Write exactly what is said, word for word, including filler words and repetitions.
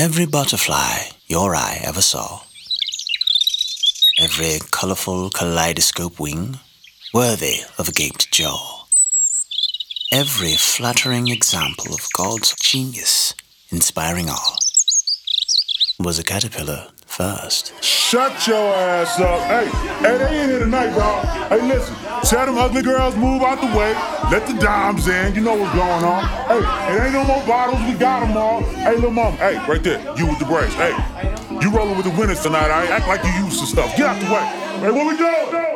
Every butterfly your eye ever saw, every colorful kaleidoscope wing worthy of a gaped jaw, every flattering example of God's genius inspiring awe, was a caterpillar first. Shut your ass up. Hey, hey, they in here tonight, dog. Hey, listen, tell them ugly girls move out the way. Let the dimes in. You know what's going on. Hey, it ain't no more bottles. We got them all. Hey, little mama. Hey, right there. You with the brace. Hey, you rolling with the winners tonight. I act like you used to stuff. Get out the way. Hey, what we doing?